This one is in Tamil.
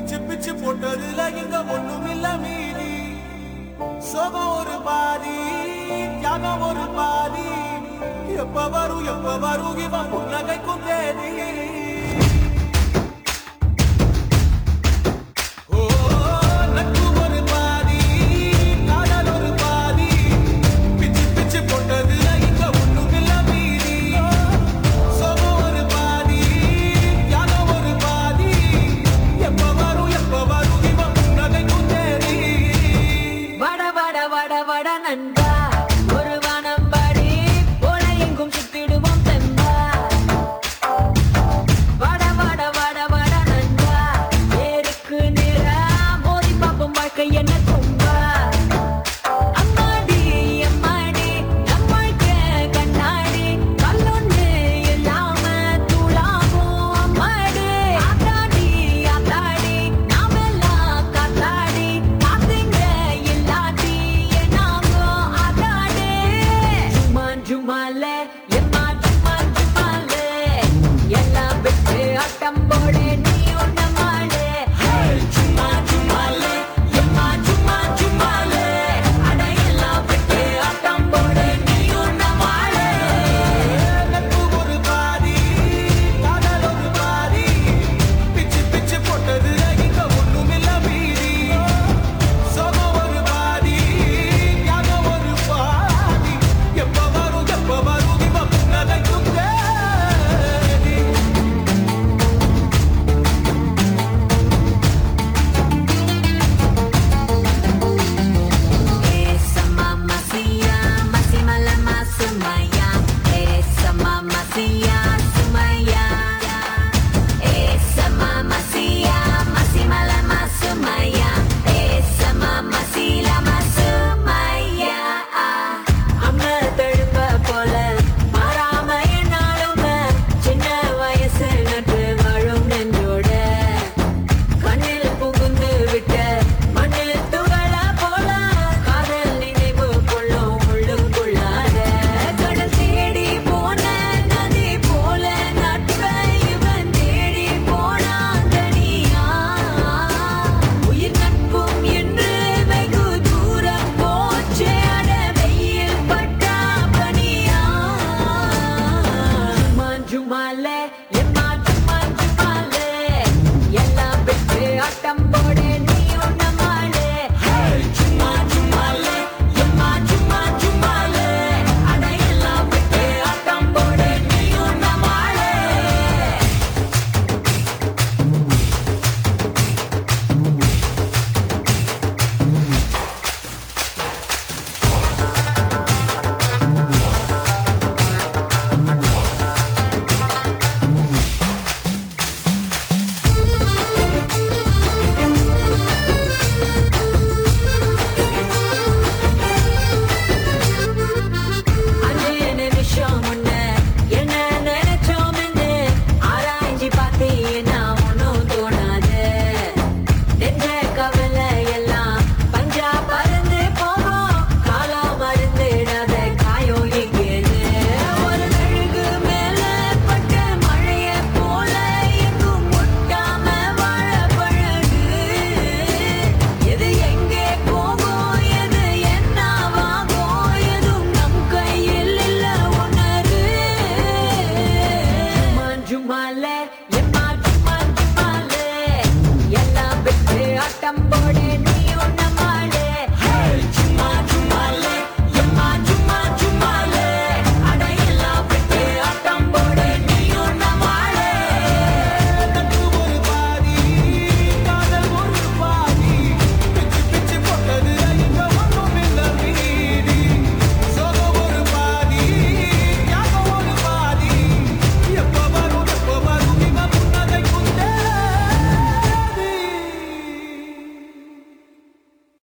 பிச்சு பிச்சு போட்டதுல இங்க ஒண்ணுமில்ல மீதி. சோகம் ஒரு பாதி, தியாகம் ஒரு பாதி. எப்ப வரும் இவன் புன்னகைக்கும் தேதி. நண்பா ஒரு வானம்பாடி போல எங்கும் சுத்திடுவோம் தெம்பா. வட வட வட வட நண்பா நேருக்கு நேரா மோதி பார்ப்போம் வாழ்க்கை என்ன கும்பா. அம்மாடி அம்மாடி நம்மளுக்கு கண்ணாடி கல்லொன்னு இல்லாம தூளாகும் அம்மாடி. ஆத்தாடி ஆத்தாடி நாமெல்லாம் காத்தாடி காத்துங்க இல்லாட்டி ஜுமாலே எம்மா ஜுமா ஜுமாலே எல்லாம் விட்டு ஆட்டம் போடே நீ.